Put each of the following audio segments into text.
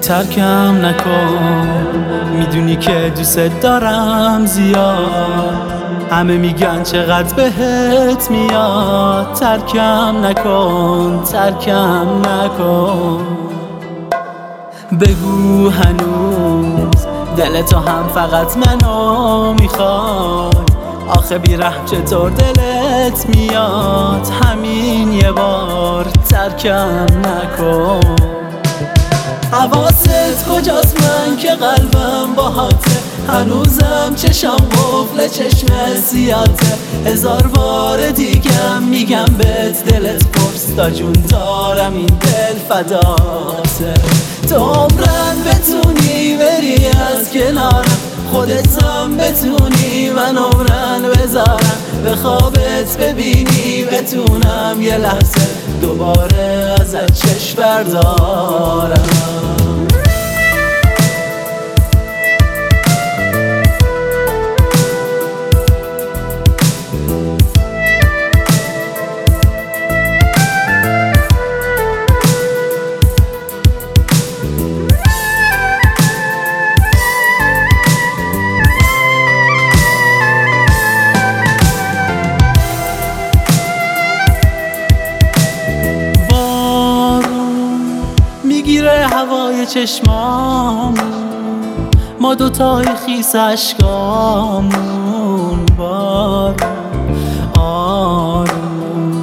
ترکم نکن، میدونی که دوست دارم زیاد. همه میگن چقدر بهت میاد، ترکم نکن، ترکم نکن. بگو هنوز دلتو هم فقط منو میخوای، آخه بیرحم چطور دلت میاد، همین یه بار ترکم نکن. حواست کجاست من که قلبم باهاته، هنوزم چشم قفل چشم سیاته. هزار بار دیگم میگم بهت دلت پرس، تا جون دارم این دل فداته. تو عمرن بتونی بری از کنارم، خودتم بتونی من عمرن بذارم، به خوابت ببینی بتونم یه لحظه دوباره ازت چشم بردارم. میگیره هوای چشمامون، ما دوتای خیس اشکامون. بارون آروم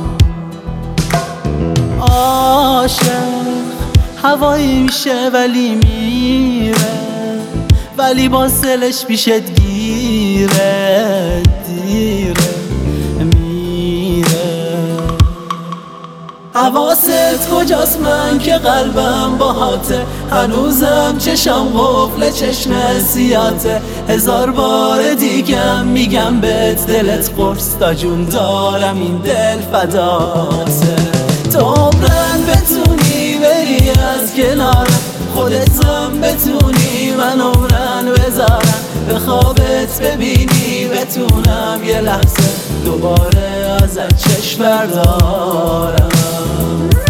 عاشق هوایی میشه ولی میره، ولی با دلش پیشت گیره، دیره حواست کجاست من که قلبم باهاته، هنوزم چشم قفل چشم سیاته. هزار بار دیگم میگم بهت دلت قرص، تا جون دارم این دل فداته. تو عمرن بتونی بری از کنارم، خودتم بتونی من عمرن بذارم، به خوابت ببینی بتونم یه لحظه دوباره ازت چشم بردارم.